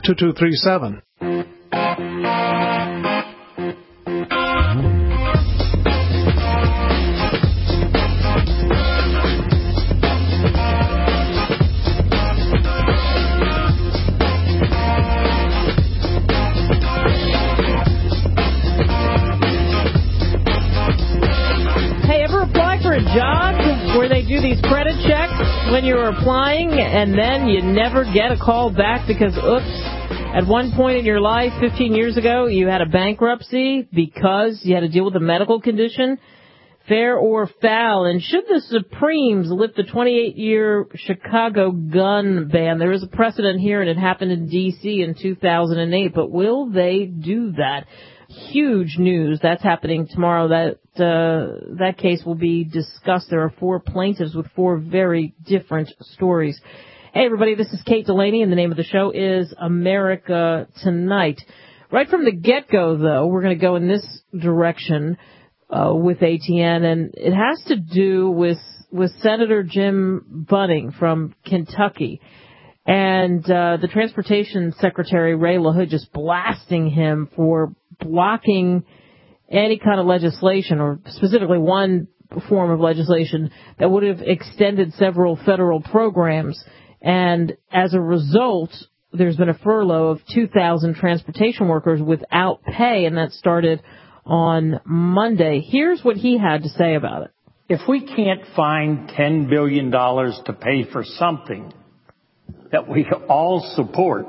2237. A job where they do these credit checks when you're applying and then you never get a call back because, oops, at one point in your life, 15 years ago, you had a bankruptcy because you had to deal with a medical condition, fair or foul. And should the Supremes lift the 28-year Chicago gun ban? There is a precedent here, and it happened in D.C. in 2008, but will they do that? Huge news. That's happening tomorrow. That case will be discussed. There are 4 plaintiffs with 4 very different stories. Hey, everybody, this is Kate Delaney, and the name of the show is America Tonight. Right from the get-go, though, we're going to go in this direction with ATN, and it has to do with Senator Jim Bunning from Kentucky. And the Transportation Secretary, Ray LaHood, just blasting him for blocking any kind of legislation, or specifically one form of legislation that would have extended several federal programs. And as a result, there's been a furlough of 2,000 transportation workers without pay, and that started on Monday. Here's what he had to say about it. If we can't find $10 billion to pay for something that we all support,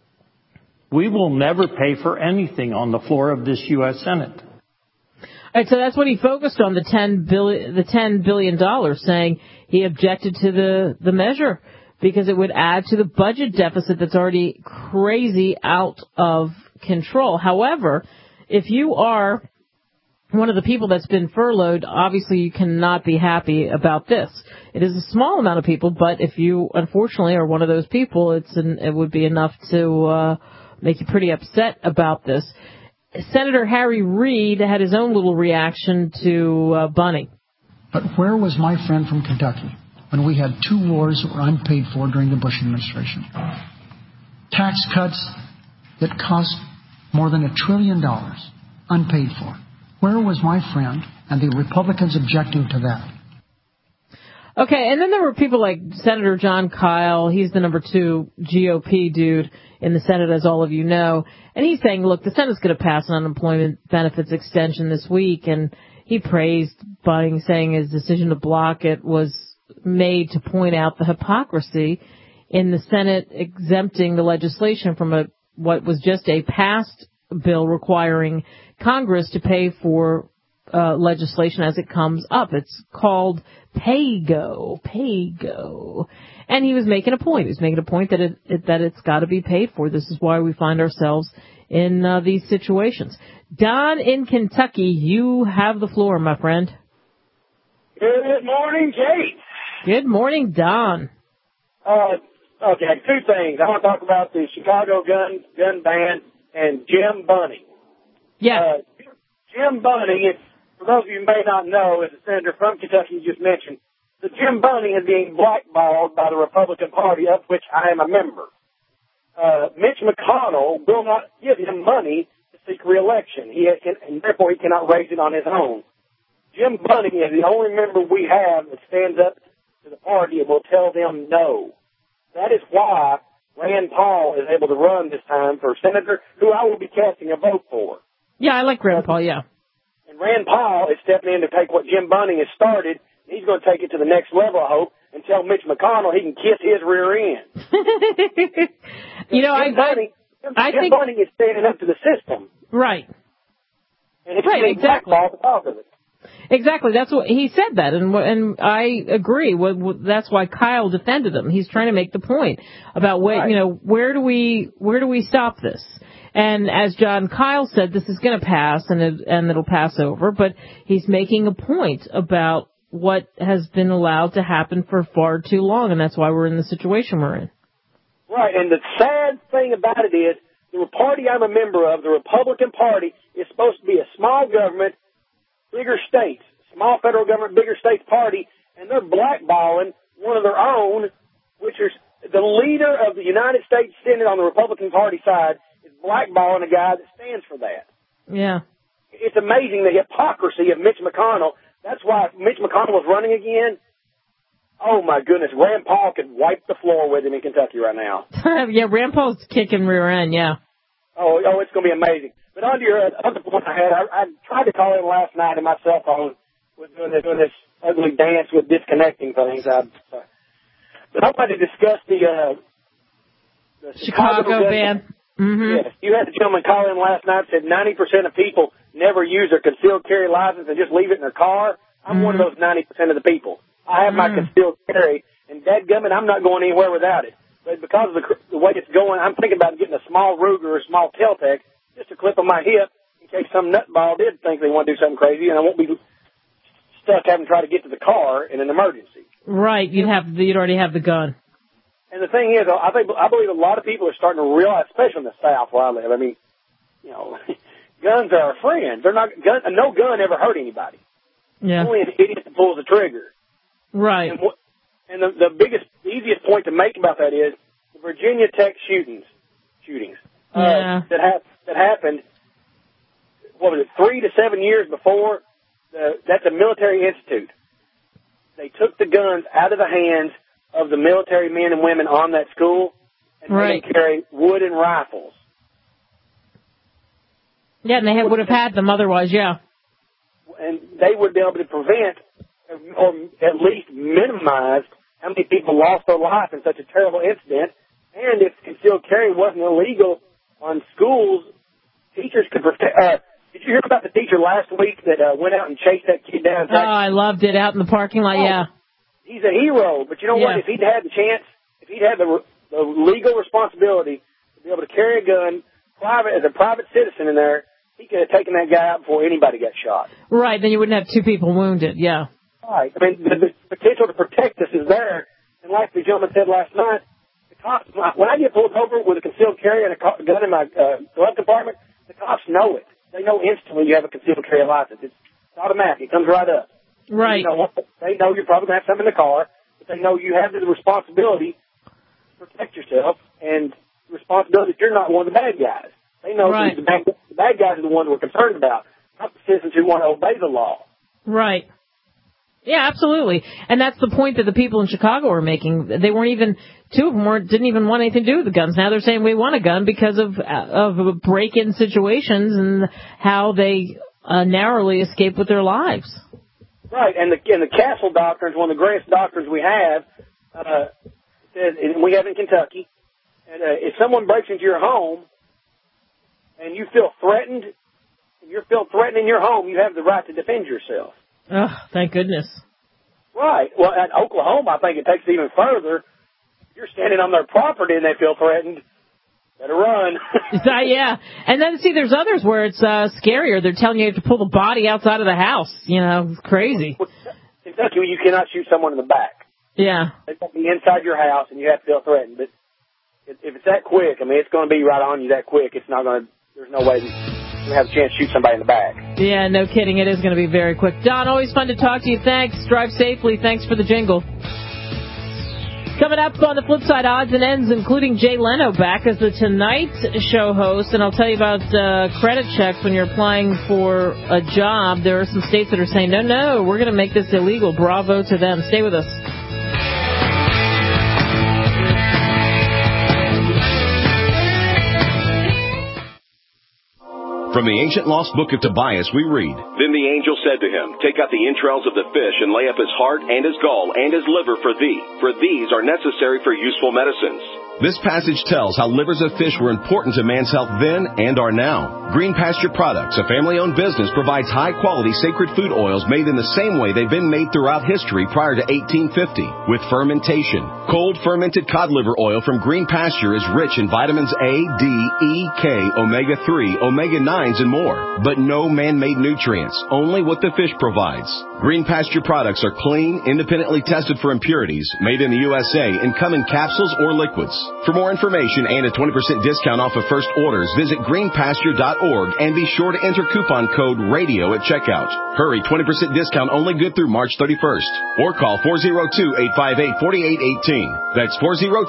we will never pay for anything on the floor of this U.S. Senate. All right, so that's what he focused on, the $10 billion, saying he objected to the measure because it would add to the budget deficit that's already crazy out of control. However, if you are one of the people that's been furloughed, obviously you cannot be happy about this. It is a small amount of people, but if you unfortunately are one of those people, it would be enough to make you pretty upset about this. Senator Harry Reid had his own little reaction to Bunning. But where was my friend from Kentucky when we had 2 wars that were unpaid for during the Bush administration? Tax cuts that cost more than $1 trillion unpaid for. Where was my friend and the Republicans objecting to that? Okay, and then there were people like Senator John Kyle. He's the number 2 GOP dude in the Senate, as all of you know. And he's saying, look, the Senate's going to pass an unemployment benefits extension this week. And he praised Bunning, saying his decision to block it was made to point out the hypocrisy in the Senate exempting the legislation from what was just a passed bill requiring Congress to pay for legislation as it comes up. It's called PAYGO. And he was making a point. He was making a point that it's got to be paid for. This is why we find ourselves in these situations. Don in Kentucky, you have the floor, my friend. Good morning, Kate. Good morning, Don. Okay, 2 things. I want to talk about the Chicago gun ban and Jim Bunning. Yeah. Jim Bunning, for those of you who may not know, is a senator from Kentucky you just mentioned. The Jim Bunning is being blackballed by the Republican Party, of which I am a member. Mitch McConnell will not give him money to seek re-election, and therefore he cannot raise it on his own. Jim Bunning is the only member we have that stands up to the party and will tell them no. That is why Rand Paul is able to run this time for senator, who I will be casting a vote for. Yeah, I like Rand Paul, yeah. And Rand Paul is stepping in to take what Jim Bunning has started. He's going to take it to the next level, I hope, and tell Mitch McConnell he can kiss his rear end. Jim Bunning is standing up to the system. Right. And it's exactly. Because of it. Exactly. That's what he said that, and I agree. That's why Kyle defended him. He's trying to make the point about where do we stop this? And as John Kyle said, this is going to pass and it'll pass over, but he's making a point about what has been allowed to happen for far too long, and that's why we're in the situation we're in. Right, and the sad thing about it is the party I'm a member of, the Republican Party, is supposed to be a small government, bigger states, small federal government, bigger states party, and they're blackballing one of their own, which is the leader of the United States Senate on the Republican Party side is blackballing a guy that stands for that. Yeah. It's amazing the hypocrisy of Mitch McConnell. That's why if Mitch McConnell was running again, oh my goodness, Rand Paul could wipe the floor with him in Kentucky right now. Yeah, Rand Paul's kicking rear end, yeah. Oh, it's going to be amazing. But on to your other point I had, I tried to call in last night and my cell phone was doing this ugly dance with disconnecting things. But I wanted to discuss the Chicago ban. Mm-hmm. Yes, you had a gentleman call in last night and said 90% of people never use their concealed carry license and just leave it in their car. I'm one of those 90% of the people. I have my concealed carry, and dadgummit, I'm not going anywhere without it. But because of the way it's going, I'm thinking about getting a small Ruger or a small Kel-Tec just to clip on my hip in case some nutball did think they want to do something crazy, and I won't be stuck having to try to get to the car in an emergency. Right, you'd already have the gun. And the thing is, I believe a lot of people are starting to realize, especially in the South where I live. I mean, you know, guns are our friends. No gun ever hurt anybody. Yeah. Only an idiot that pulls the trigger. Right. And the easiest point to make about that is the Virginia Tech shootings that happened. What was it? 3 to 7 years before. That's a military institute. They took the guns out of the hands of the military men and women on that school and made them carry wooden rifles. Yeah, and they would have had them otherwise, yeah. And they would be able to prevent or at least minimize how many people lost their life in such a terrible incident. And if concealed carry wasn't illegal on schools, teachers could protect. Did you hear about the teacher last week that went out and chased that kid down? Oh, I loved it, out in the parking lot, yeah. He's a hero, but you know what? If he'd had the chance, if he'd had the legal responsibility to be able to carry a gun as a private citizen in there, he could have taken that guy out before anybody got shot. Right, then you wouldn't have 2 people wounded, yeah. Right. I mean, the potential to protect us is there. And like the gentleman said last night, the cops, when I get pulled over with a concealed carry and a gun in my glove compartment, the cops know it. They know instantly you have a concealed carry license. It's automatic. It comes right up. Right. They know you're probably going to have something in the car, but they know you have the responsibility to protect yourself and the responsibility that you're not one of the bad guys. They know the bad guys are the ones we're concerned about, not the citizens who want to obey the law. Right. Yeah, absolutely. And that's the point that the people in Chicago are making. They weren't even, 2 of them didn't even want anything to do with the guns. Now they're saying we want a gun because of break-in situations and how they narrowly escape with their lives. Right, and the Castle Doctrine is one of the greatest doctrines we have. And we have in Kentucky. And if someone breaks into your home and you feel threatened, in your home, you have the right to defend yourself. Oh, thank goodness. Right. Well, at Oklahoma, I think it takes it even further. If you're standing on their property and they feel threatened, better run. Yeah. And then, see, there's others where it's scarier. They're telling you have to pull the body outside of the house. You know, it's crazy. In Kentucky, you cannot shoot someone in the back. Yeah. It's got to be inside your house, and you have to feel threatened. But if it's that quick, I mean, it's going to be right on you that quick. It's not going to, there's no way you have a chance to shoot somebody in the back. Yeah, no kidding. It is going to be very quick. Don, always fun to talk to you. Thanks. Drive safely. Thanks for the jingle. Coming up on the flip side, odds and ends, including Jay Leno back as the Tonight Show host. And I'll tell you about credit checks when you're applying for a job. There are some states that are saying, no, we're going to make this illegal. Bravo to them. Stay with us. From the ancient lost book of Tobias, we read, Then the angel said to him, Take out the entrails of the fish and lay up his heart and his gall and his liver for thee, for these are necessary for useful medicines. This passage tells how livers of fish were important to man's health then and are now. Green Pasture Products, a family-owned business, provides high-quality sacred food oils made in the same way they've been made throughout history prior to 1850, with fermentation. Cold fermented cod liver oil from Green Pasture is rich in vitamins A, D, E, K, omega-3, omega-9s, and more. But no man-made nutrients, only what the fish provides. Green Pasture products are clean, independently tested for impurities, made in the USA, and come in capsules or liquids. For more information and a 20% discount off of first orders, visit greenpasture.org and be sure to enter coupon code RADIO at checkout. Hurry, 20% discount only good through March 31st. Or call 402-858-4818. That's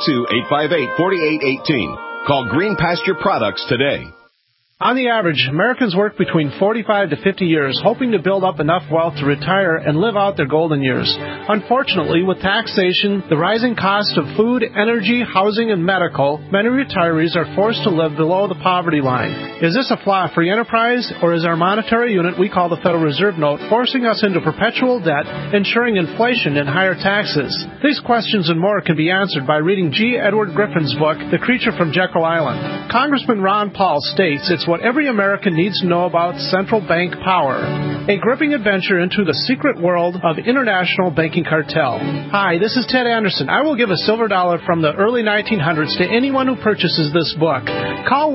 402-858-4818. Call Green Pasture Products today. On the average, Americans work between 45 to 50 years, hoping to build up enough wealth to retire and live out their golden years. Unfortunately, with taxation, the rising cost of food, energy, housing, and medical, many retirees are forced to live below the poverty line. Is this a flaw free enterprise, or is our monetary unit we call the Federal Reserve Note forcing us into perpetual debt, ensuring inflation and higher taxes? These questions and more can be answered by reading G. Edward Griffin's book, The Creature from Jekyll Island. Congressman Ron Paul states it's what every American needs to know about central bank power. A gripping adventure into the secret world of international banking cartel. Hi, this is Ted Anderson. I will give a silver dollar from the early 1900s to anyone who purchases this book. Call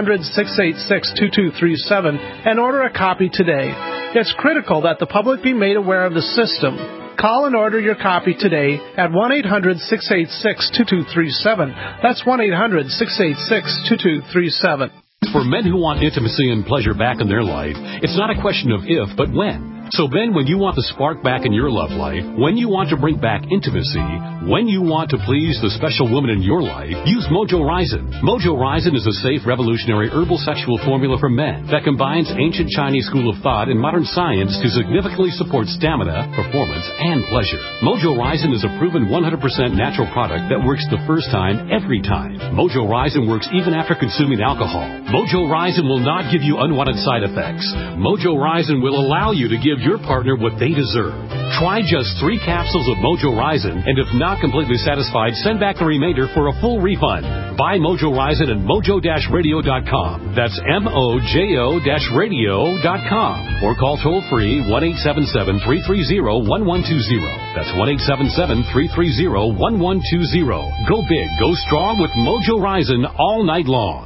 1-800-686-2237 and order a copy today. It's critical that the public be made aware of the system. Call and order your copy today at 1-800-686-2237. That's 1-800-686-2237. For men who want intimacy and pleasure back in their life, it's not a question of if, but when. So Ben, when you want the spark back in your love life, when you want to bring back intimacy, when you want to please the special woman in your life, use Mojo Ryzen. Mojo Ryzen is a safe, revolutionary herbal sexual formula for men that combines ancient Chinese school of thought and modern science to significantly support stamina, performance, and pleasure. Mojo Ryzen is a proven 100% natural product that works the first time, every time. Mojo Ryzen works even after consuming alcohol. Mojo Ryzen will not give you unwanted side effects. Mojo Ryzen will allow you to give your partner what they deserve. Try just 3 capsules of Mojo Ryzen, and if not completely satisfied, send back the remainder for a full refund. Buy Mojo Ryzen at mojo-radio.com. That's mojo-radio.com. Or call toll-free 1-877-330-1120. That's 1-877-330-1120. Go big, go strong with Mojo Ryzen all night long.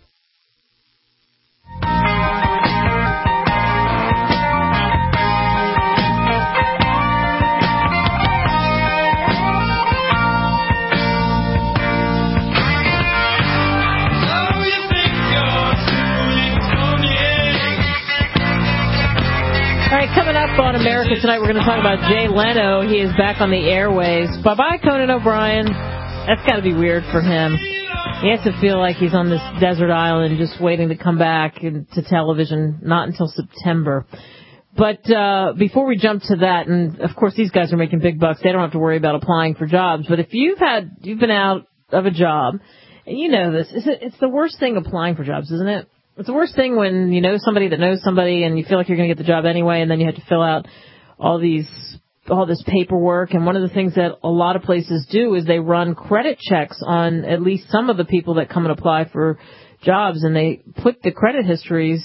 On America Tonight, we're going to talk about Jay Leno. He is back on the airways. Bye-bye, Conan O'Brien. That's got to be weird for him. He has to feel like he's on this desert island just waiting to come back to television, not until September. But before we jump to that, and of course these guys are making big bucks, they don't have to worry about applying for jobs. But if you've been out of a job, and you know this, it's the worst thing applying for jobs, isn't it? It's the worst thing when you know somebody that knows somebody and you feel like you're going to get the job anyway, and then you have to fill out all this paperwork. And one of the things that a lot of places do is they run credit checks on at least some of the people that come and apply for jobs, and they put the credit histories,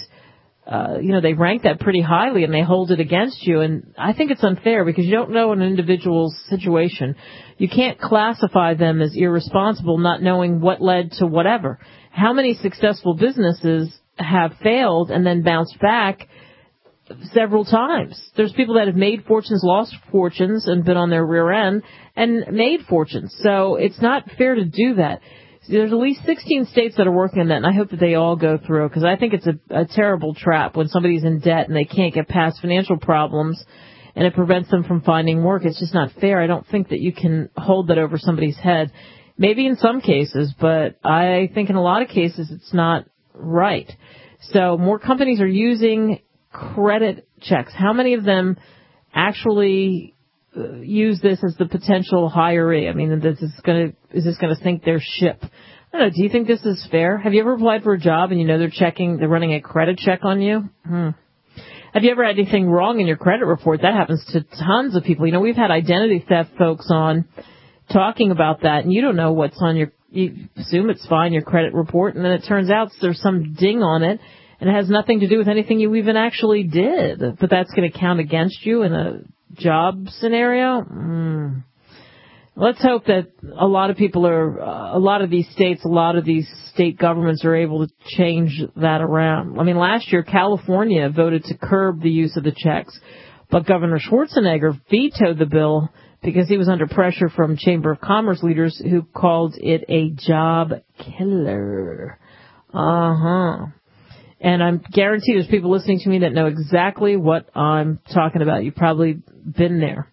they rank that pretty highly, and they hold it against you. And I think it's unfair because you don't know an individual's situation. You can't classify them as irresponsible, not knowing what led to whatever. How many successful businesses have failed and then bounced back several times? There's people that have made fortunes, lost fortunes, and been on their rear end and made fortunes. So it's not fair to do that. There's at least 16 states that are working on that, and I hope that they all go through, because I think it's a terrible trap when somebody's in debt and they can't get past financial problems and it prevents them from finding work. It's just not fair. I don't think that you can hold that over somebody's head. Maybe in some cases, but I think in a lot of cases it's not right. So more companies are using credit checks. How many of them actually use this as the potential hiree? I mean, is this going to sink their ship? I don't know. Do you think this is fair? Have you ever applied for a job and you know they're running a credit check on you? Have you ever had anything wrong in your credit report? That happens to tons of people. We've had identity theft folks on talking about that, and you don't know what's on you assume it's fine, your credit report, and then it turns out there's some ding on it, and it has nothing to do with anything you even actually did. But that's going to count against you in a job scenario? Let's hope that a lot of these state governments are able to change that around. I mean, last year, California voted to curb the use of the checks, but Governor Schwarzenegger vetoed the bill because he was under pressure from Chamber of Commerce leaders who called it a job killer. And I guarantee there's people listening to me that know exactly what I'm talking about. You've probably been there.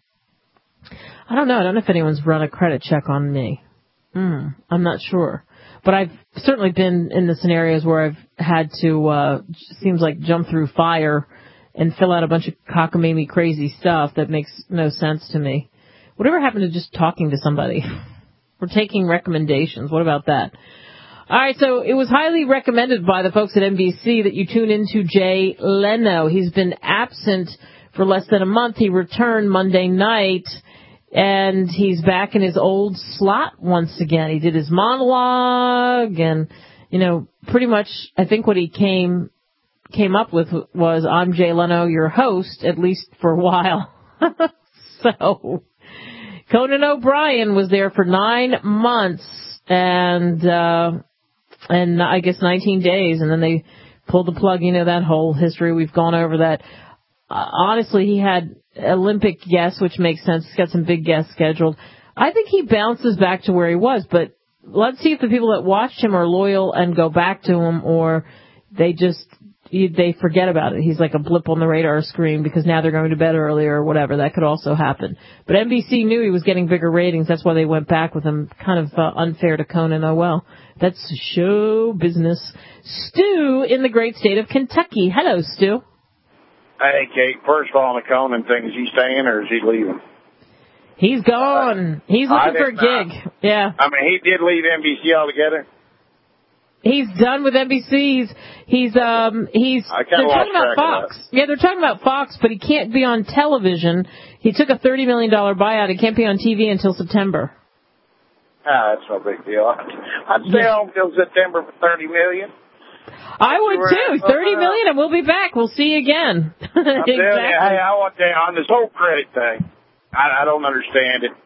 I don't know if anyone's run a credit check on me. I'm not sure. But I've certainly been in the scenarios where I've had to, seems like jump through fire and fill out a bunch of cockamamie crazy stuff that makes no sense to me. Whatever happened to just talking to somebody? We're taking recommendations. What about that? All right, so it was highly recommended by the folks at NBC that you tune into Jay Leno. He's been absent for less than a month. He returned Monday night, and he's back in his old slot once again. He did his monologue, and, pretty much I think what he came up with was, I'm Jay Leno, your host, at least for a while. So Conan O'Brien was there for 9 months and I guess 19 days, and then they pulled the plug. That whole history. We've gone over that. Honestly, he had Olympic guests, which makes sense. He's got some big guests scheduled. I think he bounces back to where he was, but let's see if the people that watched him are loyal and go back to him, or they forget about it. He's like a blip on the radar screen because now they're going to bed earlier or whatever. That could also happen. But NBC knew he was getting bigger ratings. That's why they went back with him. Kind of unfair to Conan. Oh, well. That's show business. Stu in the great state of Kentucky. Hello, Stu. Hey, Kate. First of all, on the Conan thing, is he staying or is he leaving? He's gone. He's looking for a gig. Yeah. He did leave NBC altogether. He's done with NBC. They're talking about Fox. Yeah, they're talking about Fox, but he can't be on television. He took a $30 million buyout. He can't be on TV until September. That's no big deal. I'd stay home till September for $30 million. I would too. $30 million, and we'll be back. We'll see you again. I'm telling you, hey, I want to tell you, on this whole credit thing, I don't understand it.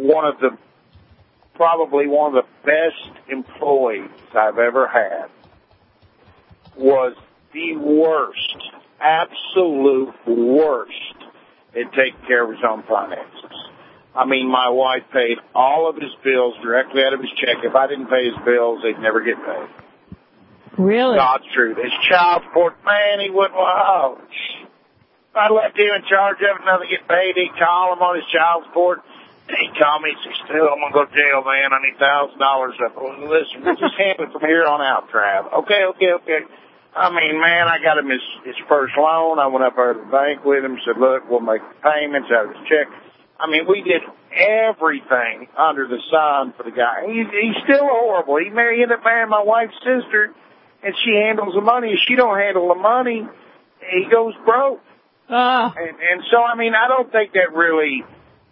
Probably one of the best employees I've ever had was the worst, absolute worst at taking care of his own finances. My wife paid all of his bills directly out of his check. If I didn't pay his bills, they'd never get paid. Really? God's truth. His child support, man, he wouldn't. I left him in charge of it, nothing get paid. He'd call him on his child support. He'd call me and say, "Still, I'm going to go to jail, man. I need $1,000 up." Listen, we'll just handle it from here on out, Trav. Okay. Man, I got him his first loan. I went up there to the bank with him, said, "Look, we'll make the payments out of his check." We did everything under the sun for the guy. He's still horrible. He ended up marrying my wife's sister, and she handles the money. If she don't handle the money, he goes broke. And so, I don't think that really...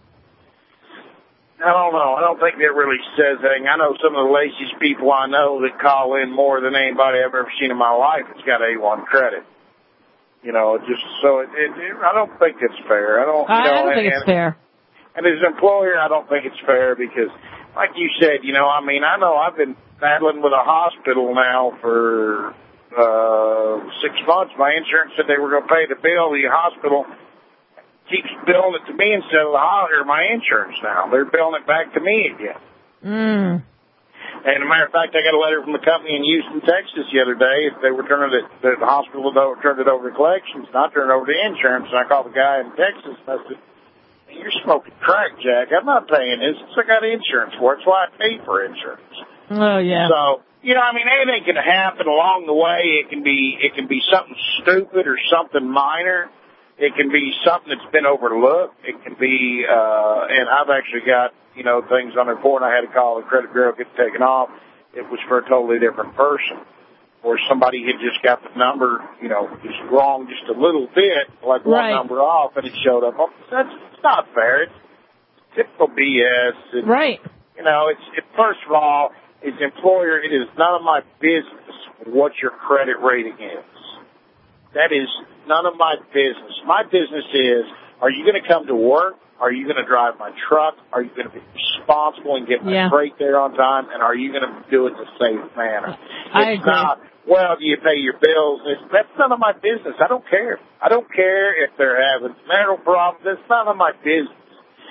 I don't know. I don't think that really says anything. I know some of the laziest people I know that call in more than anybody I've ever seen in my life. It's got A1 credit. I don't think it's fair. I don't think it's fair. And as an employer, I don't think it's fair because, like you said, I know I've been battling with a hospital now for 6 months. My insurance said they were going to pay the bill. The hospital keeps billing it to me instead of my insurance now. They're billing it back to me again. And as a matter of fact, I got a letter from the company in Houston, Texas the other day. They were turning the hospital turned it over to collections, not turning it over to insurance. And I called the guy in Texas and I said, "You're smoking crack, Jack. I'm not paying this. I got insurance for it. That's why I pay for insurance." Oh, yeah. So, anything can happen along the way. It can be something stupid or something minor. It can be something that's been overlooked. It can be, and I've actually got, things on the report, and I had to call the credit bureau, get it taken off. It was for a totally different person. Or somebody had just got the number, just wrong just a little bit, like one number off, and it showed up. It's not fair. It's typical BS. Right. First of all, as an employer, it is none of my business what your credit rating is. That is none of my business. My business is, are you going to come to work? Are you going to drive my truck? Are you going to be responsible and get my freight there on time? And are you going to do it in a safe manner? I agree. Not, do you pay your bills? That's none of my business. I don't care. I don't care if they're having marital problems. That's none of my business.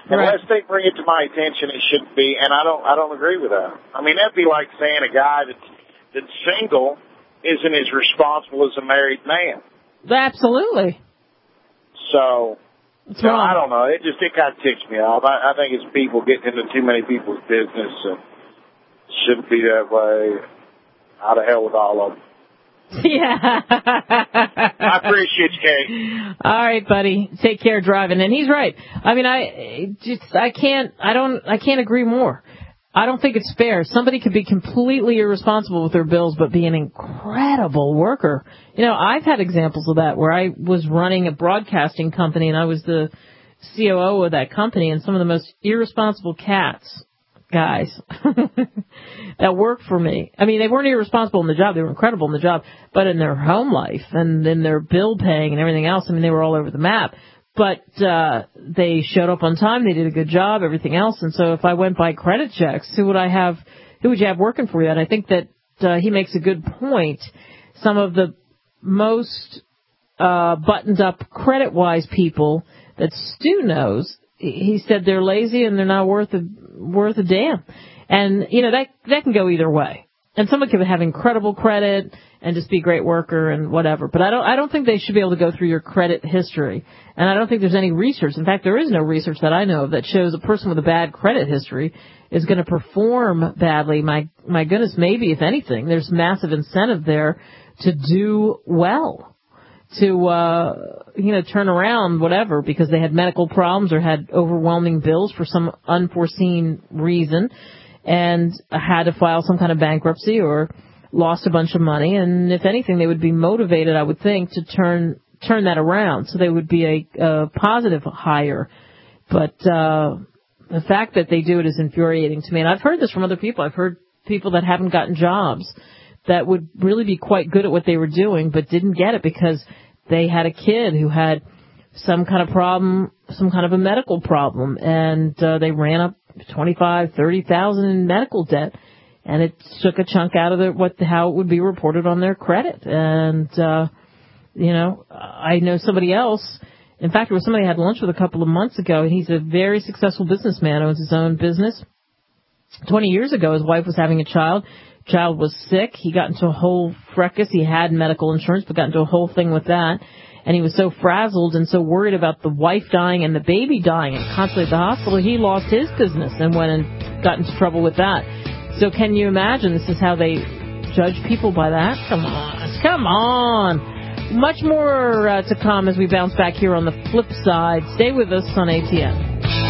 Unless they bring it to my attention, it shouldn't be, and I don't agree with that. I mean, that'd be like saying a guy that's single isn't as responsible as a married man. Absolutely. So, I don't know. It kind of ticks me off. I think it's people getting into too many people's business, and it shouldn't be that way. Out of hell with all of them. Yeah. I appreciate you, Kate. All right, buddy. Take care driving. And he's right. I mean, I can't agree more. I don't think it's fair. Somebody could be completely irresponsible with their bills, but be an incredible worker. You know, I've had examples of that where I was running a broadcasting company and I was the COO of that company, and some of the most irresponsible guys that worked for me. I mean, they weren't irresponsible in the job. They were incredible in the job. But in their home life and in their bill paying and everything else, I mean, they were all over the map. But they showed up on time. They did a good job, everything else. And so if I went by credit checks, who would you have working for you? And I think that he makes a good point. Some of the most buttoned up credit-wise people that Stu knows, he said they're lazy and they're not worth a damn. And, you know, that can go either way. And someone can have incredible credit and just be a great worker and whatever. But I don't think they should be able to go through your credit history. And I don't think there's any research. In fact, there is no research that I know of that shows a person with a bad credit history is going to perform badly. My goodness, maybe, if anything, there's massive incentive there to do well, to, turn around whatever because they had medical problems or had overwhelming bills for some unforeseen reason and had to file some kind of bankruptcy or lost a bunch of money. And if anything, they would be motivated, I would think, to turn that around. So they would be a positive hire. But the fact that they do it is infuriating to me. And I've heard this from other people. I've heard people that haven't gotten jobs that would really be quite good at what they were doing but didn't get it because they had a kid who had some kind of problem, some kind of a medical problem, and they ran up $25,000, $30,000 in medical debt, and it took a chunk out of how it would be reported on their credit. And I know somebody else. In fact, there was somebody I had lunch with a couple of months ago, and he's a very successful businessman, owns his own business. 20 years ago, his wife was having a child. Child was sick. He got into a whole fracas. He had medical insurance, but got into a whole thing with that. And he was so frazzled and so worried about the wife dying and the baby dying and constantly at the hospital, he lost his business and went and got into trouble with that. So can you imagine this is how they judge people by that? Come on. Much more to come as we bounce back here on the flip side. Stay with us on ATN.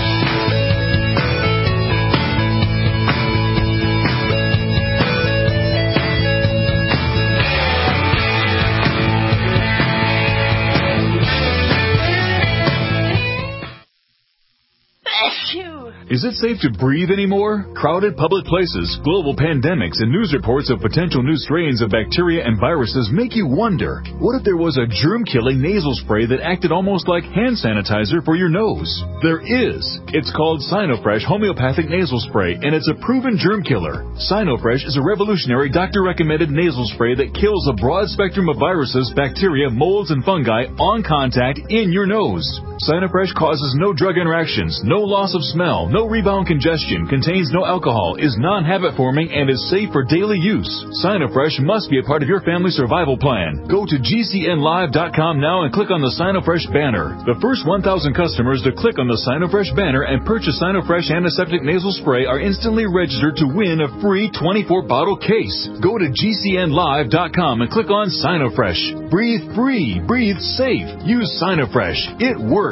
Is it safe to breathe anymore? Crowded public places, global pandemics, and news reports of potential new strains of bacteria and viruses make you wonder, what if there was a germ-killing nasal spray that acted almost like hand sanitizer for your nose? There is. It's called Sinofresh Homeopathic Nasal Spray, and it's a proven germ killer. Sinofresh is a revolutionary doctor-recommended nasal spray that kills a broad spectrum of viruses, bacteria, molds, and fungi on contact in your nose. Sinofresh causes no drug interactions, no loss of smell, no rebound congestion, contains no alcohol, is non-habit forming, and is safe for daily use. Sinofresh must be a part of your family survival plan. Go to GCNlive.com now and click on the Sinofresh banner. The first 1,000 customers to click on the Sinofresh banner and purchase Sinofresh Antiseptic Nasal Spray are instantly registered to win a free 24-bottle case. Go to GCNlive.com and click on Sinofresh. Breathe free. Breathe safe. Use Sinofresh. It works.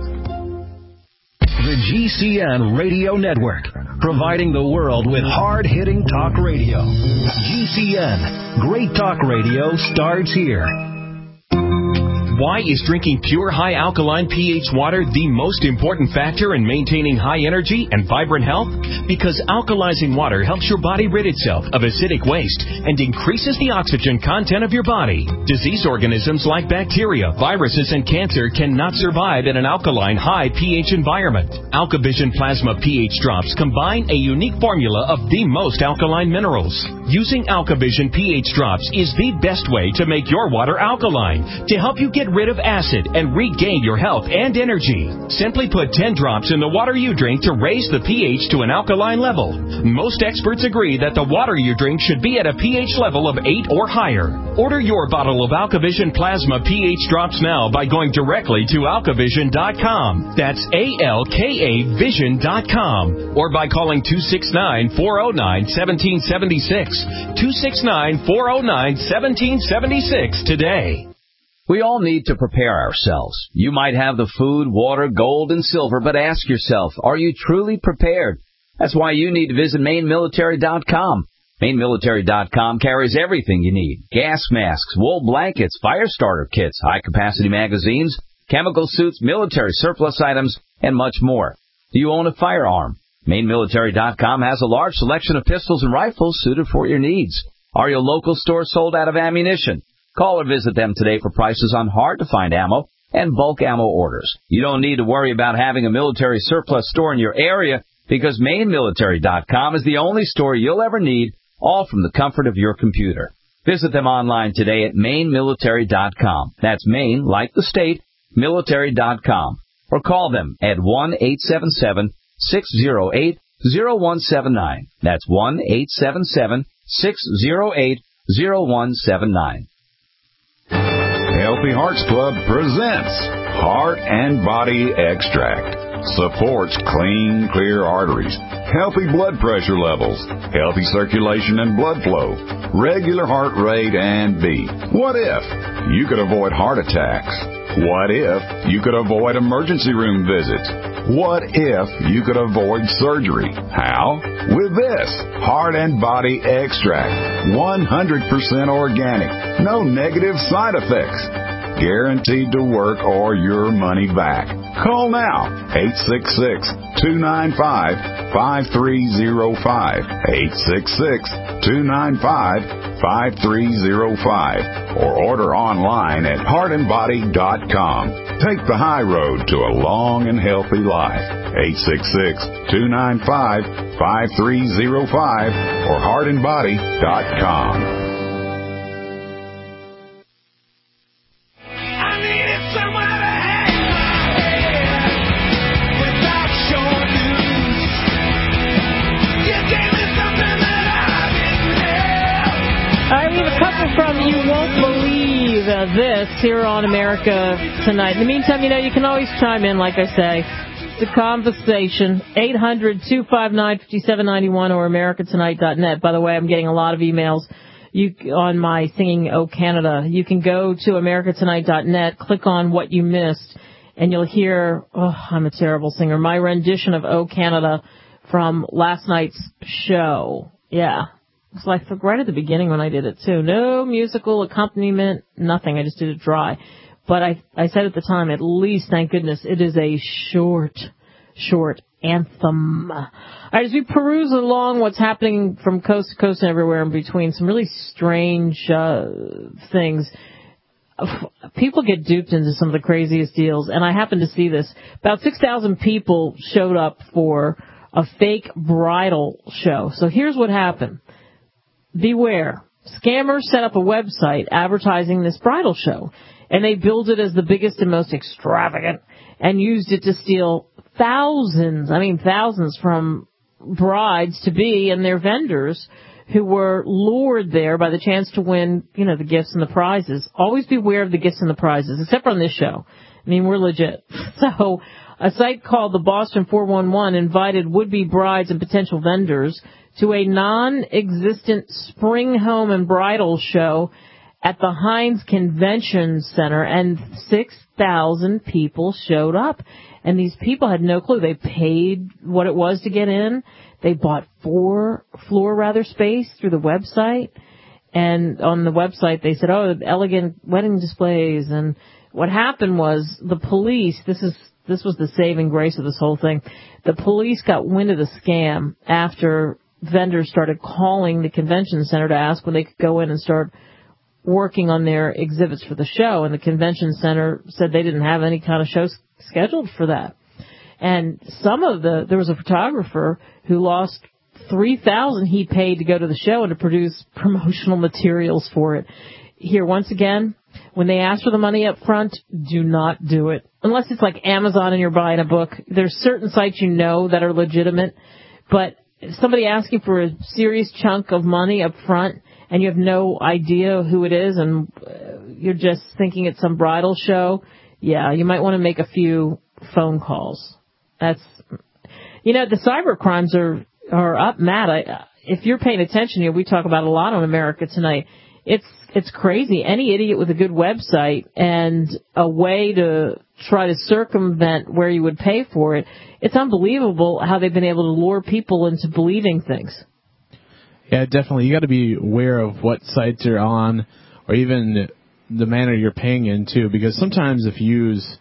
The GCN Radio Network, providing the world with hard-hitting talk radio. GCN, great talk radio starts here. Why is drinking pure high alkaline pH water the most important factor in maintaining high energy and vibrant health? Because alkalizing water helps your body rid itself of acidic waste and increases the oxygen content of your body. Disease organisms like bacteria, viruses, and cancer cannot survive in an alkaline high pH environment. AlkaVision Plasma pH drops combine a unique formula of the most alkaline minerals. Using AlkaVision pH drops is the best way to make your water alkaline. To help you get get rid of acid and regain your health and energy. Simply put 10 drops in the water you drink to raise the pH to an alkaline level. Most experts agree that the water you drink should be at a pH level of 8 or higher. Order your bottle of AlkaVision Plasma pH drops now by going directly to AlkaVision.com. That's ALKA Vision.com. Or by calling 269-409-1776. 269-409-1776 today. We all need to prepare ourselves. You might have the food, water, gold, and silver, but ask yourself, are you truly prepared? That's why you need to visit MaineMilitary.com. MaineMilitary.com carries everything you need. Gas masks, wool blankets, fire starter kits, high-capacity magazines, chemical suits, military surplus items, and much more. Do you own a firearm? MaineMilitary.com has a large selection of pistols and rifles suited for your needs. Are your local stores sold out of ammunition? Call or visit them today for prices on hard-to-find ammo and bulk ammo orders. You don't need to worry about having a military surplus store in your area because MaineMilitary.com is the only store you'll ever need, all from the comfort of your computer. Visit them online today at MaineMilitary.com. That's Maine, like the state, military.com. Or call them at 1-877-608-0179. That's 1-877-608-0179. Healthy Hearts Club presents Heart and Body Extract. Supports clean, clear arteries, healthy blood pressure levels, healthy circulation and blood flow, regular heart rate, and beat. What if you could avoid heart attacks? What if you could avoid emergency room visits? What if you could avoid surgery? How? With this Heart and Body Extract. 100% organic. No negative side effects. Guaranteed to work or your money back. Call now. 866-295-5305. 866-295-5305. Or order online at heartandbody.com. Take the high road to a long and healthy life. 866-295-5305 or heartandbody.com. From You Won't Believe This here on America Tonight. In the meantime, you can always chime in, like I say. It's a conversation. 800-259-5791 or americatonight.net. By the way, I'm getting a lot of emails on my Singing O Canada. You can go to americatonight.net, click on what you missed, and you'll hear, I'm a terrible singer, my rendition of O Canada from last night's show. Yeah. It's like right at the beginning when I did it, too. No musical accompaniment, nothing. I just did it dry. But I said at the time, at least, thank goodness, it is a short anthem. All right, as we peruse along what's happening from coast to coast and everywhere in between, some really strange things. People get duped into some of the craziest deals, and I happened to see this. About 6,000 people showed up for a fake bridal show. So here's what happened. Beware. Scammers set up a website advertising this bridal show, and they billed it as the biggest and most extravagant and used it to steal thousands from brides-to-be and their vendors who were lured there by the chance to win, the gifts and the prizes. Always beware of the gifts and the prizes, except for on this show. We're legit. So a site called the Boston 411 invited would-be brides and potential vendors to a non-existent spring home and bridal show at the Heinz Convention Center, and 6,000 people showed up. And these people had no clue. They paid what it was to get in. They bought floor space through the website. And on the website, they said, elegant wedding displays. And what happened was the police, this was the saving grace of this whole thing. The police got wind of the scam after vendors started calling the convention center to ask when they could go in and start working on their exhibits for the show. And the convention center said they didn't have any kind of shows scheduled for that. And there was a photographer who lost $3,000 he paid to go to the show and to produce promotional materials for it. Here, once again, When they ask for the money up front, do not do it. Unless it's like Amazon and you're buying a book. There's certain sites you know that are legitimate, but if somebody asking for a serious chunk of money up front and you have no idea who it is and you're just thinking it's some bridal show, yeah, you might want to make a few phone calls. The cyber crimes are up, Matt. If you're paying attention, we talk about it a lot on America Tonight. It's crazy. Any idiot with a good website and a way to try to circumvent where you would pay for it, it's unbelievable how they've been able to lure people into believing things. Yeah, definitely. You got to be aware of what sites you're on, or even the manner you're paying in too, because sometimes if you use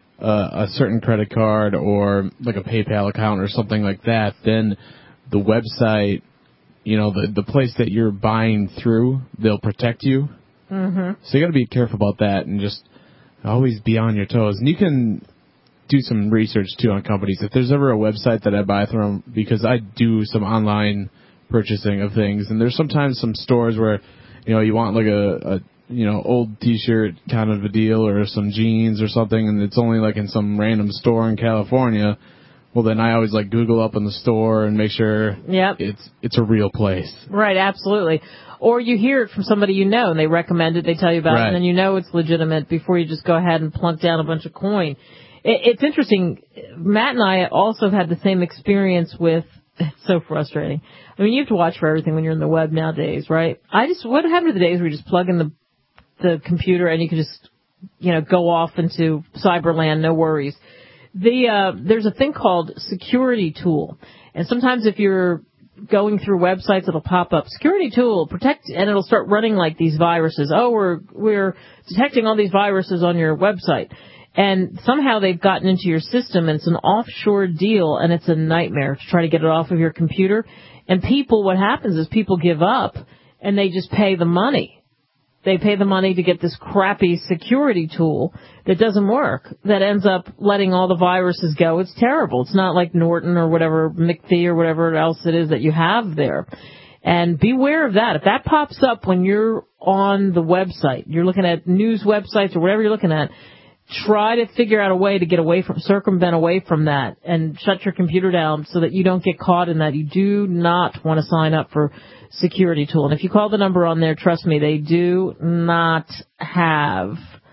a certain credit card or like a PayPal account or something like that, then the website, the place that you're buying through, they'll protect you. Mm-hmm. So you got to be careful about that and just always be on your toes. And you can do some research too on companies. If there's ever a website that I buy from, because I do some online purchasing of things, and there's sometimes some stores where you want like a old T-shirt kind of a deal or some jeans or something, and it's only like in some random store in California. Well, then I always like Google up in the store and make sure it's a real place. Right, absolutely. Or you hear it from somebody and they recommend it, they tell you about it, and then it's legitimate before you just go ahead and plunk down a bunch of coin. It's interesting. Matt and I also had the same experience with. It's so frustrating. I mean, you have to watch for everything when you're in the web nowadays, right? What happened to the days where you just plug in the computer and you can just, go off into cyberland, no worries. There's a thing called Security Tool. And sometimes if you're going through websites, it'll pop up Security Tool, protect, and it'll start running like these viruses. Oh, we're detecting all these viruses on your website. And somehow they've gotten into your system, and it's an offshore deal, and it's a nightmare to try to get it off of your computer. And what happens is people give up, and they just pay the money. They pay the money to get this crappy security tool that doesn't work, that ends up letting all the viruses go. It's terrible. It's not like Norton or whatever, McAfee or whatever else it is that you have there. And beware of that. If that pops up when you're on the website, you're looking at news websites or whatever you're looking at, try to figure out a way to circumvent away from that and shut your computer down so that you don't get caught in that. You do not want to sign up for Security Tool. And if you call the number on there, trust me, they do not have,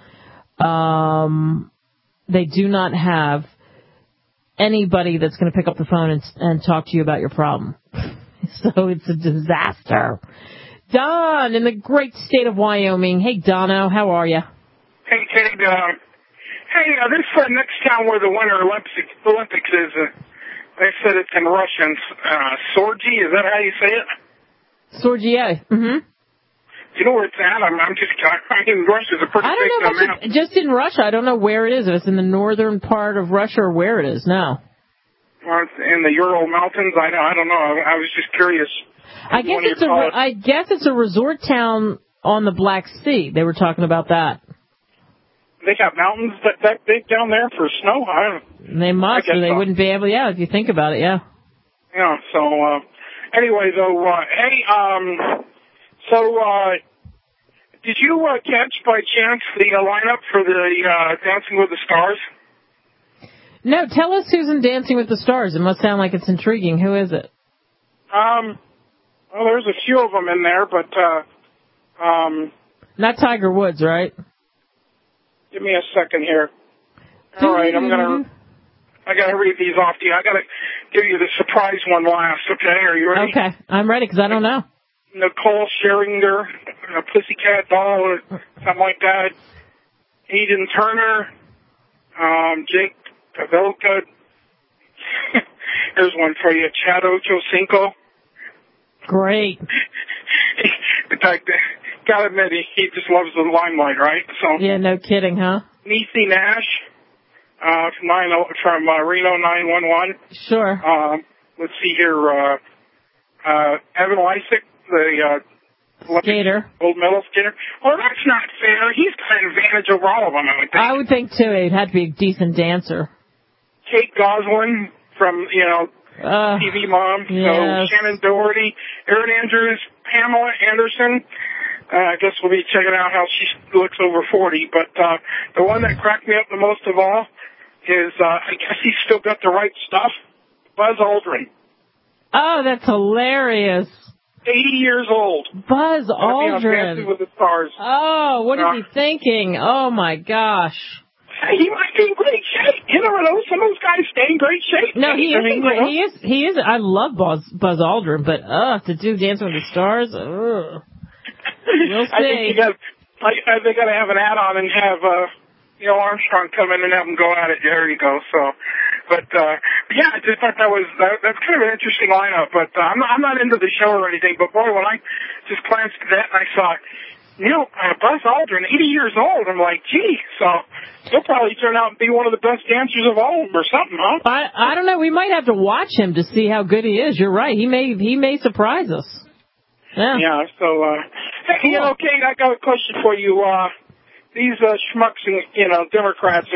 anybody that's going to pick up the phone and talk to you about your problem. So it's a disaster. Don in the great state of Wyoming. Hey, Dono, how are you? Hey, Kate. This next town where the Winter Olympics is, they said it's in Russian. Sochi, is that how you say it? Sochi, mm-hmm. Do you know where it's at? Russia's a pretty big map. Just in Russia. I don't know where it is. If it's in the northern part of Russia or where it is. No. Or it's in the Ural Mountains. I don't know. I was just curious. I guess it's a resort town on the Black Sea. They were talking about that. They got mountains that big down there for snow? They must, or they wouldn't be able, if you think about it, yeah. Yeah, so, anyway, though, did you catch by chance the lineup for the Dancing with the Stars? No, tell us who's in Dancing with the Stars. It must sound like it's intriguing. Who is it? Well, there's a few of them in there, but, not Tiger Woods, right? Give me a second here. All right, I gotta read these off to you. I gotta give you the surprise one last, okay? Are you ready? Okay, I'm ready because I don't know. Nicole Scherzinger, Pussycat Doll, something like that. Eden Turner, Jake Pavelka. Here's one for you, Chad Ochocinco. Great. The guy, gotta admit, he just loves the limelight, right? So. Yeah, no kidding, huh? Niecy Nash, from Reno 911. Sure. Let's see here, Evan Lysick, the skater. Gold medal skater. Well, that's not fair. He's got an advantage over all of them, I would think. I would think, too, he'd have to be a decent dancer. Kate Goslin from, TV Mom. Yes. So Shannon Doherty, Aaron Andrews, Pamela Anderson, I guess we'll be checking out how she looks over 40. But the one that cracked me up the most of all is, I guess he's still got the right stuff, Buzz Aldrin. Oh, that's hilarious. 80 years old. Buzz Aldrin. Dancing with the Stars. Oh, what is he thinking? Oh, my gosh. He might be in great shape. You never know. Some of those guys stay in great shape. No, he is. He is. I love Buzz Aldrin, but to do Dancing with the Stars, we'll see. I think they got to have an add-on and have Neil Armstrong come in and have them go at it. There you go. So, but yeah, I just thought that's kind of an interesting lineup. But I'm not into the show or anything. But boy, when I just glanced at that and I saw, Buzz Aldrin, 80 years old, I'm like, gee, so he'll probably turn out and be one of the best dancers of all or something, huh? I don't know. We might have to watch him to see how good he is. You're right. He may surprise us. Yeah. Yeah. So, hey, Kate, I got a question for you. These schmucks, Democrats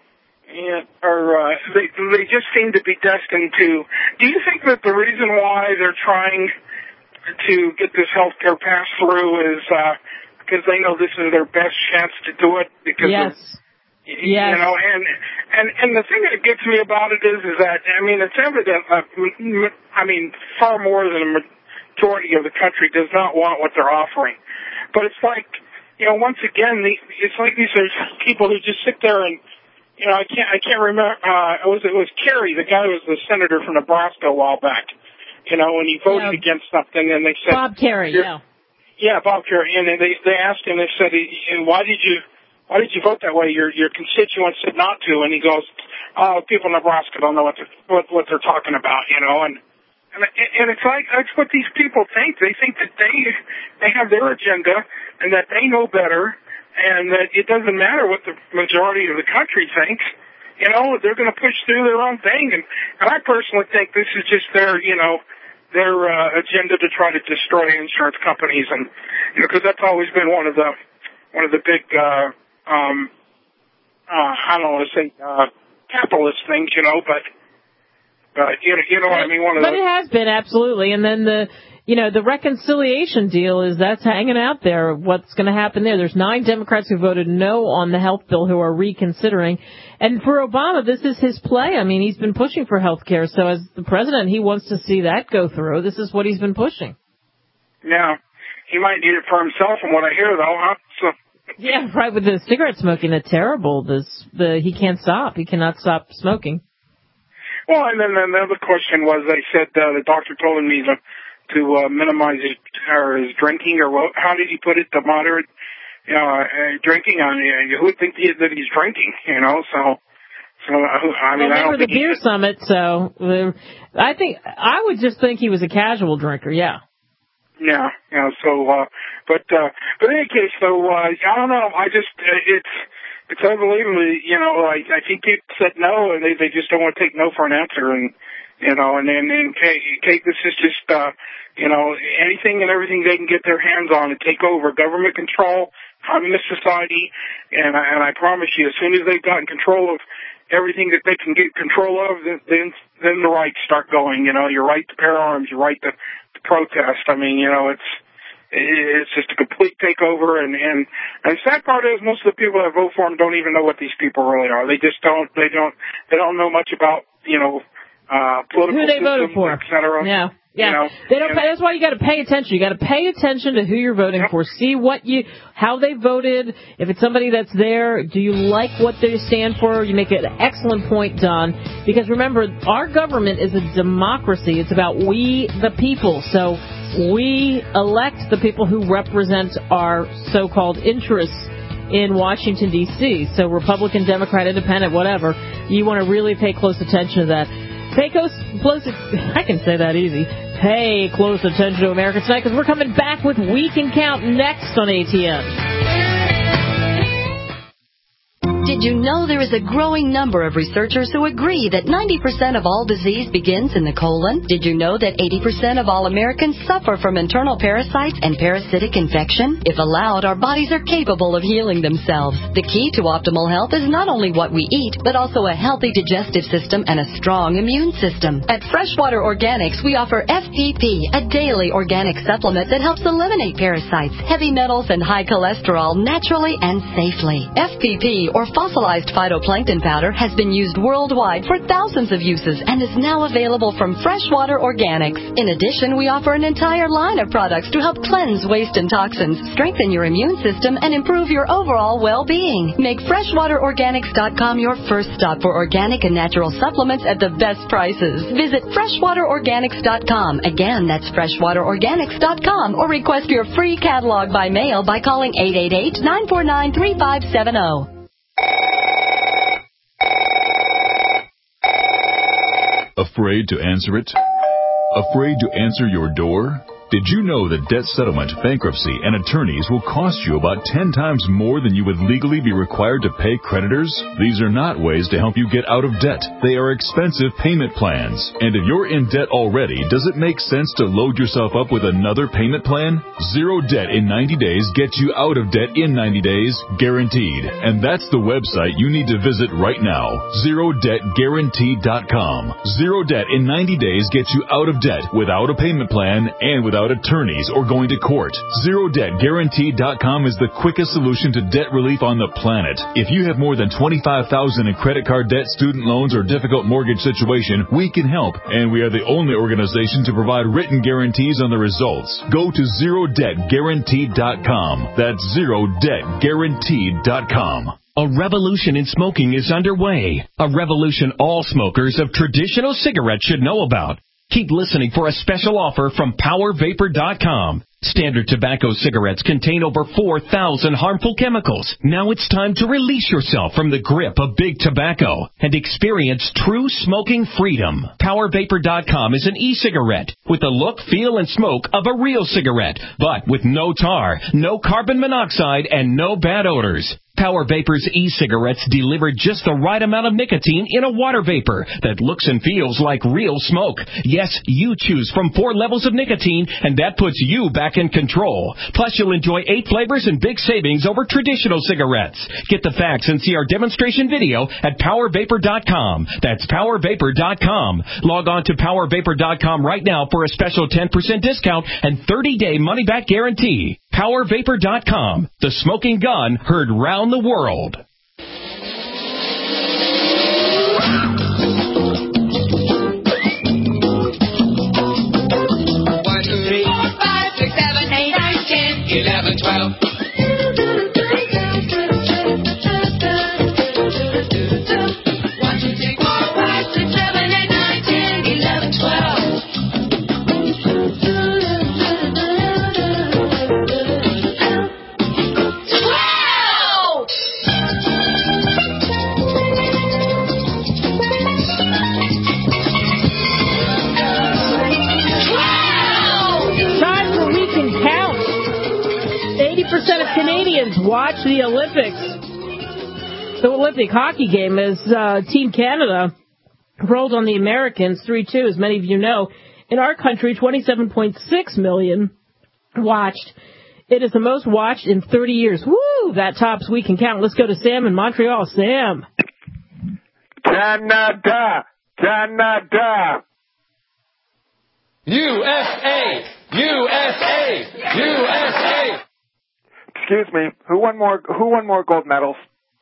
they just seem to be destined to. Do you think that the reason why they're trying to get this health care pass through is because they know this is their best chance to do it? Because yes. And the thing that gets me about it is that, it's evident, far more than a majority of the country does not want what they're offering. But it's like, once again, it's like these are people who just sit there and, I can't remember, it was Kerry, the guy who was the senator from Nebraska a while back, when he voted against something and they said. Bob Kerry, yeah. Yeah, Bob Kerry. And they asked him, they said, why did you vote that way? Your constituents said not to. And he goes, people in Nebraska don't know what they're talking about, And it's like, that's what these people think. They think that they have their agenda and that they know better and that it doesn't matter what the majority of the country thinks. They're going to push through their own thing. And I personally think this is just their agenda to try to destroy insurance companies. And, because that's always been one of the big, I don't want to say, capitalist things, but you know what I mean? But it has been, absolutely. And then the reconciliation deal that's hanging out there. What's going to happen there? There's 9 Democrats who voted no on the health bill who are reconsidering. And for Obama, this is his play. He's been pushing for health care. So as the president, he wants to see that go through. This is what he's been pushing. Yeah. He might need it for himself from what I hear, though, huh? So. Yeah, right. With the cigarette smoking, that's terrible. He can't stop. He cannot stop smoking. Well, and then the other question was, they said the doctor told him to minimize his drinking, or how did he put it? The moderate drinking. Who would think that he's drinking? So I don't think the beer summit. So I would just think he was a casual drinker. Yeah. Yeah. So, but in any case, I don't know. It's unbelievable. I think people said no, and they just don't want to take no for an answer, and Kate, this is just anything and everything they can get their hands on and take over government control, communist society, and I promise you, as soon as they've gotten control of everything that they can get control of, then the rights start going. Your right to bear arms, your right to protest. It's just a complete takeover, and the sad part is most of the people that vote for them don't even know what these people really are. They just don't. They don't know much about political who they voted for, et cetera. Yeah. They don't. That's why you got to pay attention. You got to pay attention to who you're voting for. See how they voted. If it's somebody that's there, do you like what they stand for? You make an excellent point, Don. Because remember, our government is a democracy. It's about we, the people. So we elect the people who represent our so-called interests in Washington, D.C. So Republican, Democrat, Independent, whatever. You want to really pay close attention to that. I can say that easy. Pay close attention to America Tonight, because we're coming back with We Can Count next on ATN. Did Did you know there is a growing number of researchers who agree that 90% of all disease begins in the colon? Did you know that 80% of all Americans suffer from internal parasites and parasitic infection? If allowed, our bodies are capable of healing themselves. The key to optimal health is not only what we eat, but also a healthy digestive system and a strong immune system. At Freshwater Organics, we offer FPP, a daily organic supplement that helps eliminate parasites, heavy metals, and high cholesterol naturally and safely. FPP, or fossilized phytoplankton powder, has been used worldwide for thousands of uses and is now available from Freshwater Organics. In addition, we offer an entire line of products to help cleanse waste and toxins, strengthen your immune system, and improve your overall well-being. Make FreshwaterOrganics.com your first stop for organic and natural supplements at the best prices. Visit FreshwaterOrganics.com. Again, that's FreshwaterOrganics.com, or request your free catalog by mail by calling 888-949-3570. Afraid to answer it? Afraid to answer your door? Did you know that debt settlement, bankruptcy, and attorneys will cost you about 10 times more than you would legally be required to pay creditors? These are not ways to help you get out of debt. They are expensive payment plans. And if you're in debt already, does it make sense to load yourself up with another payment plan? Zero debt in 90 days gets you out of debt in 90 days, guaranteed. And that's the website you need to visit right now, ZeroDebtGuaranteed.com. Zero debt in 90 days gets you out of debt without a payment plan and without attorneys or going to court. ZeroDebtGuaranteed.com is the quickest solution to debt relief on the planet. If you have more than $25,000 in credit card debt, student loans, or difficult mortgage situation, we can help, and we are the only organization to provide written guarantees on the results. Go to ZeroDebtGuaranteed.com. That's ZeroDebtGuaranteed.com. A revolution in smoking is underway. A revolution all smokers of traditional cigarettes should know about. Keep listening for a special offer from PowerVapor.com. Standard tobacco cigarettes contain over 4,000 harmful chemicals. Now it's time to release yourself from the grip of big tobacco and experience true smoking freedom. PowerVapor.com is an e-cigarette with the look, feel, and smoke of a real cigarette, but with no tar, no carbon monoxide, and no bad odors. Power Vapor's e-cigarettes deliver just the right amount of nicotine in a water vapor that looks and feels like real smoke. Yes, you choose from 4 levels of nicotine, and that puts you back in control. Plus, you'll enjoy 8 flavors and big savings over traditional cigarettes. Get the facts and see our demonstration video at PowerVapor.com. That's PowerVapor.com. Log on to PowerVapor.com right now for a special 10% discount and 30-day money-back guarantee. PowerVapor.com. The smoking gun heard round the world. One, two, three, 4, 5, 6, 7, 8, 9, 10, 11, 12. Canadians watch the Olympics. The Olympic hockey game as Team Canada rolled on the Americans 3-2, as many of you know. In our country, 27.6 million watched. It is the most watched in 30 years. Woo! That tops We Can Count. Let's go to Sam in Montreal. Sam. Canada! Canada! USA! USA! USA! Excuse me, who won more gold medals?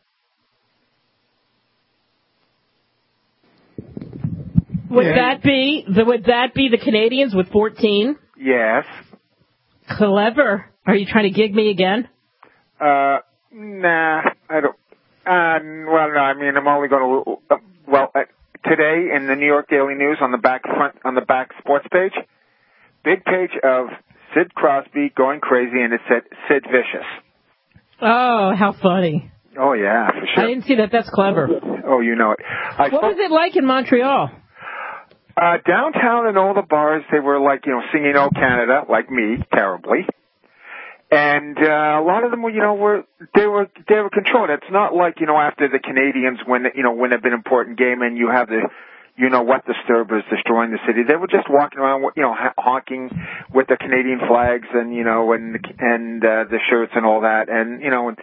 Would that be the Canadians with 14? Yes. Clever. Are you trying to gig me again? Nah, I don't. Well, no, I mean, I'm only going to. Today in the New York Daily News on the back sports page, big page of Sid Crosby going crazy, and it said Sid Vicious. Oh, how funny. Oh, yeah, for sure. I didn't see that. That's clever. Oh, you know it. What was it like in Montreal? Downtown in all the bars, they were like, singing Oh Canada, like me, terribly. And a lot of them were, they were controlled. It's not like, after the Canadians when they've been an important game and you have the, what disturbers destroying the city. They were just walking around, honking with the Canadian flags and, and the shirts and all that. And,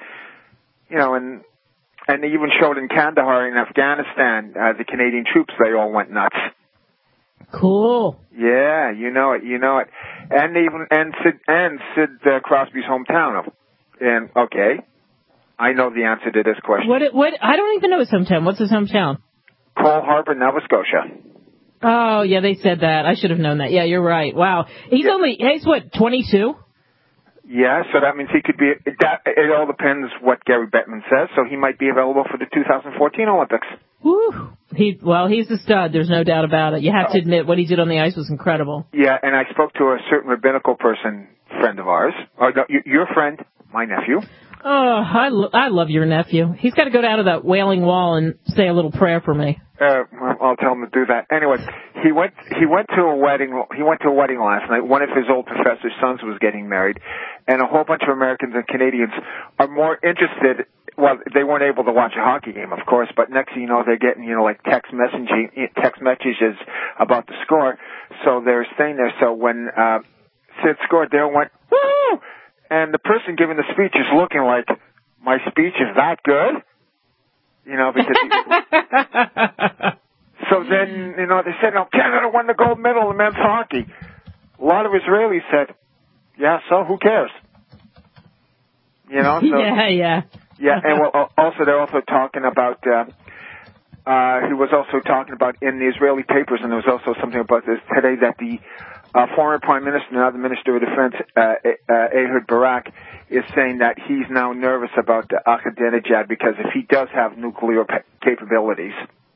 and they even showed in Kandahar in Afghanistan, the Canadian troops, they all went nuts. Cool. Yeah, you know it. And Sid Crosby's hometown. And okay, I know the answer to this question. What? I don't even know his hometown. What's his hometown? Cole Harbour, Nova Scotia. Oh, yeah, they said that. I should have known that. Yeah, you're right. Wow. He's 22? Yeah, so that means he could be, it all depends what Gary Bettman says, so he might be available for the 2014 Olympics. Woo. He's a stud, there's no doubt about it. You have to admit, what he did on the ice was incredible. Yeah, and I spoke to a certain rabbinical person, friend of ours, your friend, my nephew. Oh, I love your nephew. He's got to go down to that Wailing Wall and say a little prayer for me. Well, I'll tell him to do that. Anyway, he went to a wedding. He went to a wedding last night. One of his old professor's sons was getting married, and a whole bunch of Americans and Canadians are more interested. Well, they weren't able to watch a hockey game, of course, but next thing you know, they're getting like text messages about the score. So they're staying there. So when Sid scored, they all went woo, and the person giving the speech is looking like, my speech is that good. Because so then, they said, Canada won the gold medal in men's hockey. A lot of Israelis said, yeah, so who cares? So, Yeah. Yeah, and also they're also talking about, he was also talking about in the Israeli papers, and there was also something about this today, that the former Prime Minister, now the Minister of Defense, Ehud Barak, is saying that he's now nervous about Ahmadinejad because if he does have nuclear capabilities,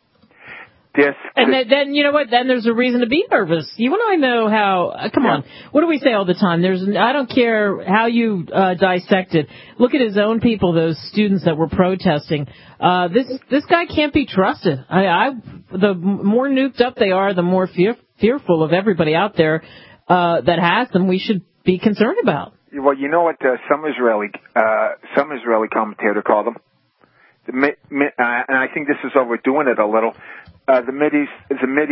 then you know what? Then there's a reason to be nervous. You and I know how. Come on, what do we say all the time? I don't care how you dissect it. Look at his own people, those students that were protesting. This guy can't be trusted. The more nuked up they are, the more fearful of everybody out there that has them. We should be concerned about. Well, you know what some Israeli commentator called them, and I think this is overdoing it a little. The Mid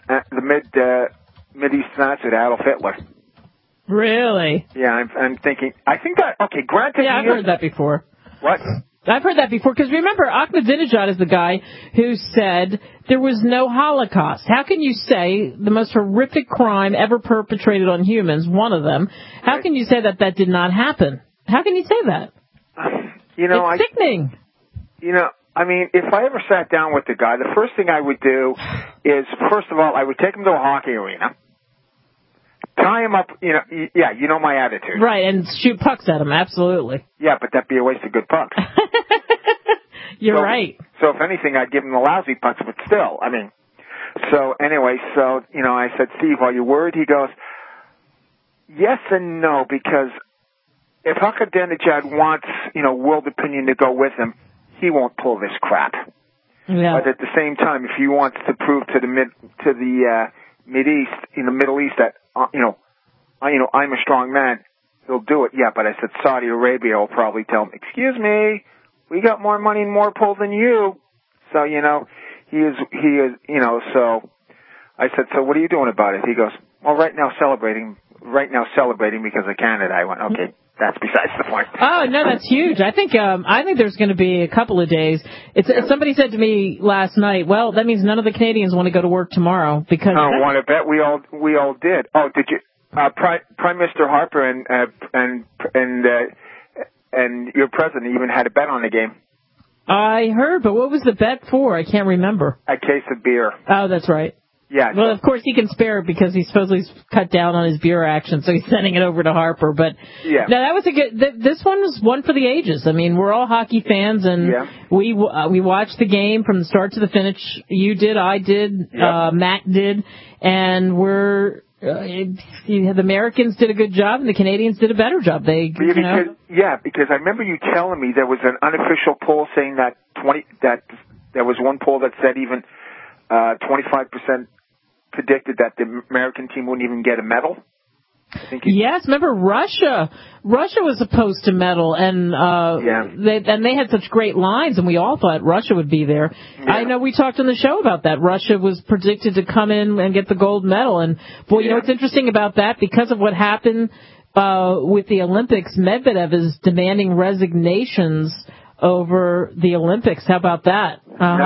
East Nazi, Adolf Hitler. Really? Yeah, I'm thinking. I think that. Okay, granted. Yeah, I've heard that before. What? I've heard that before, because remember, Ahmadinejad is the guy who said there was no Holocaust. How can you say the most horrific crime ever perpetrated on humans, one of them, how can you say that did not happen? How can you say that? It's sickening. I mean, if I ever sat down with the guy, the first thing I would do is, first of all, I would take him to a hockey arena, tie him up, my attitude. Right, and shoot pucks at him, absolutely. Yeah, but that'd be a waste of good pucks. You're right. So if anything, I'd give him the lousy pucks, but still, I mean. So anyway, I said, Steve, are you worried? He goes, yes and no, because if Ahmadinejad wants, world opinion to go with him, he won't pull this crap. Yeah. But at the same time, if he wants to prove to the Middle East that I'm a strong man, he'll do it. Yeah, but I said Saudi Arabia will probably tell him, excuse me, we got more money and more pull than you. So he is. So I said, so what are you doing about it? He goes, well, right now celebrating because of Canada. I went, okay. That's besides the point. Oh, no, that's huge. I think there's going to be a couple of days. Somebody said to me last night, well, that means none of the Canadians want to go to work tomorrow because. I want to bet we all did. Oh, did you? Prime Minister Harper and your president even had a bet on the game. I heard, but what was the bet for? I can't remember. A case of beer. Oh, that's right. Yeah. Well, of course he can spare it because he's supposedly cut down on his beer action, so he's sending it over to Harper. But yeah. No, that was a good. This one was one for the ages. I mean, we're all hockey fans, and we watched the game from the start to the finish. You did, I did, Matt did, and the Americans did a good job, and the Canadians did a better job. Because I remember you telling me there was an unofficial poll saying that there was one poll that said even 25% predicted that the American team wouldn't even get a medal. Yes, remember Russia? Russia was supposed to medal, and they had such great lines, and we all thought Russia would be there. Yeah. I know we talked on the show about that. Russia was predicted to come in and get the gold medal, and boy, you know what's interesting about that? Because of what happened with the Olympics, Medvedev is demanding resignations over the Olympics. How about that?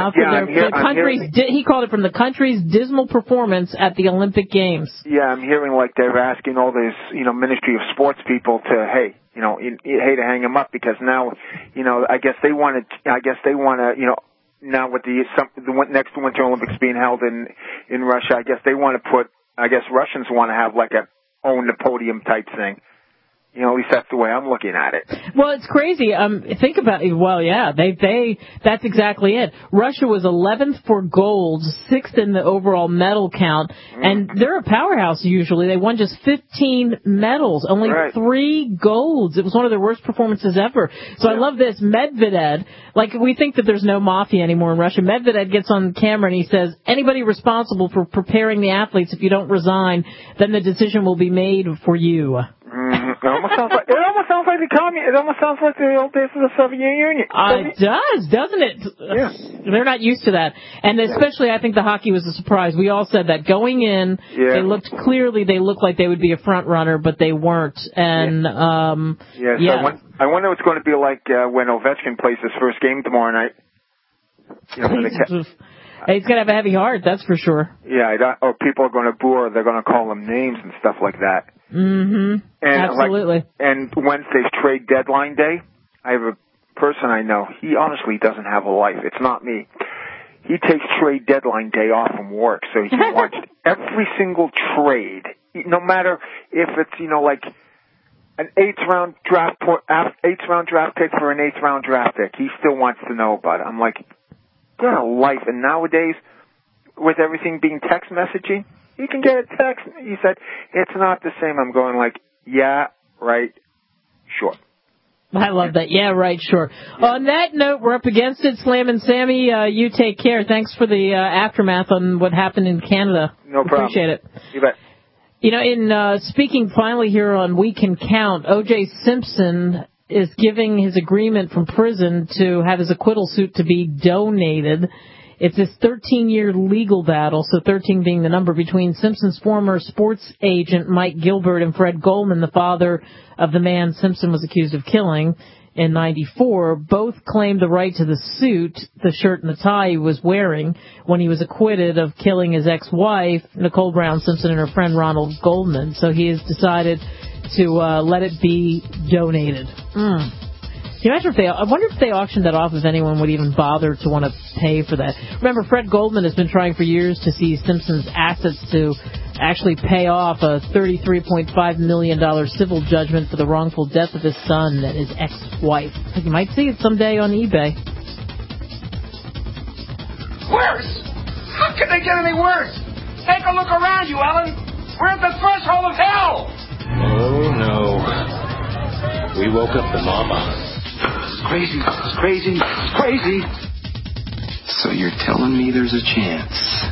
He called it from the country's dismal performance at the Olympic Games. Yeah, I'm hearing like they're asking all these, Ministry of Sports people to, to hang him up because now, I guess they want to, now with the next Winter Olympics being held in Russia, I guess they want to Russians want to have like a own the podium type thing. At least that's the way I'm looking at it. Well, it's crazy. Think about it. Well, yeah, that's exactly it. Russia was 11th for gold, 6th in the overall medal count, and they're a powerhouse usually. They won just 15 medals, only 3 golds. It was one of their worst performances ever. So I love this. Medvedev, like we think that there's no mafia anymore in Russia. Medvedev gets on camera and he says, anybody responsible for preparing the athletes, if you don't resign, then the decision will be made for you. It almost sounds like It almost sounds like the old days of the Soviet Union. It does, doesn't it? Yeah. They're not used to that, and especially I think the hockey was a surprise. We all said that going in, they looked like they would be a front runner, but they weren't. And So I wonder what's going to be like when Ovechkin plays his first game tomorrow night. He's going to have a heavy heart, that's for sure. Yeah, people are going to boo or they're going to call him names and stuff like that. Mm-hmm. Absolutely. And Wednesday's trade deadline day. I have a person I know. He honestly doesn't have a life. It's not me. He takes trade deadline day off from work so he can watch every single trade, no matter if it's like an 8th round draft pick for an 8th round draft pick. He still wants to know about it. I'm like, get a life. And nowadays, with everything being text messaging, you can get a text. He said, it's not the same. I'm going like, yeah, right, sure. I love that. Yeah, right, sure. Yeah. On that note, we're up against it. Slam and Sammy, you take care. Thanks for the aftermath on what happened in Canada. No problem. Appreciate it. You bet. In speaking finally here on We Can Count, O.J. Simpson is giving his agreement from prison to have his acquittal suit to be donated. It's this 13-year legal battle, so 13 being the number, between Simpson's former sports agent Mike Gilbert and Fred Goldman, the father of the man Simpson was accused of killing in '94. Both claimed the right to the suit, the shirt and the tie he was wearing when he was acquitted of killing his ex-wife, Nicole Brown Simpson, and her friend Ronald Goldman. So he has decided to let it be donated. Can you imagine I wonder if they auctioned that off, if anyone would even bother to want to pay for that. Remember, Fred Goldman has been trying for years to see Simpson's assets to actually pay off a $33.5 million civil judgment for the wrongful death of his son and his ex-wife. You might see it someday on eBay. Worse? How could they get any worse? Take a look around you, Ellen. We're at the threshold of hell. Oh, no. We woke up the mama. It's crazy. So you're telling me there's a chance?